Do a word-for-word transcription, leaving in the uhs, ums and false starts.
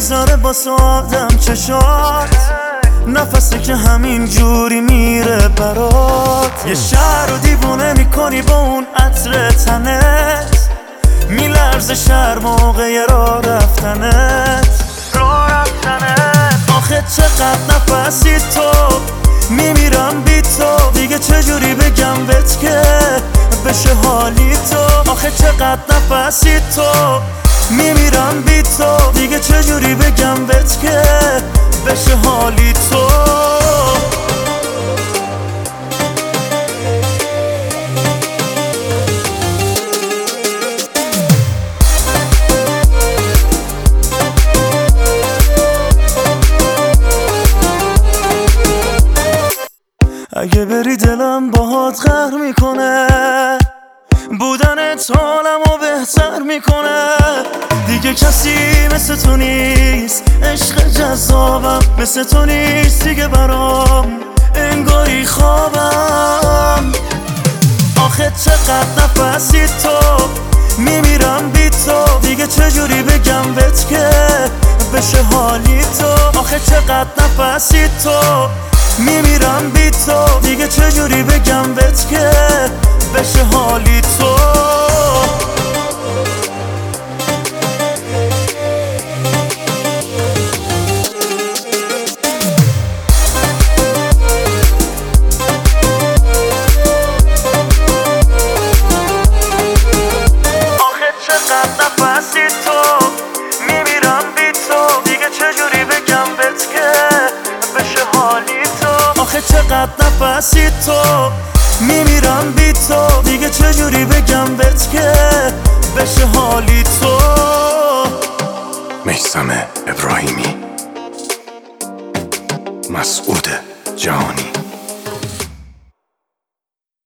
میذاره واسه آدم چشات، نفسه که همین جوری میره برات. یه شهر رو دیوونه میکنی با اون عطر تنت، میلرزه شهر موقع راه رفتنت. آخه چقدر نفسی تو، میمیرم بی تو، دیگه چجوری بگم بهت که بشه حالی تو. آخه چقدر نفسی تو، میمیرم بی تو، دیگه چجوری بگم بهت که بشه حالی تو. اگه بری دلم باهات قهر میکنه، بودنت حالمو بهتر میکنه. دیگه کسی مثل تو نیست، عشق جذابم مثل تو نیست دیگه برام، انگاری خوابم. آخه چقدر نفسی تو، میمیرم بی تو، دیگه چجوری بگم بهت که بشه حالی تو. آخه چقدر نفسی تو، میمیرم بی تو، دیگه چجوری بگم بهت که بشه حالی تو. آخه چقدر نفسی تو، میمیرم بی تو، دیگه چجوری بگم بهت که بشه حالی تو. آخه چقدر نفسی تو، میمیرم بی تو، دیگه چجوری بگم بهت که بشه حالی تو. میثم ابراهیمی، مسعود جهانی.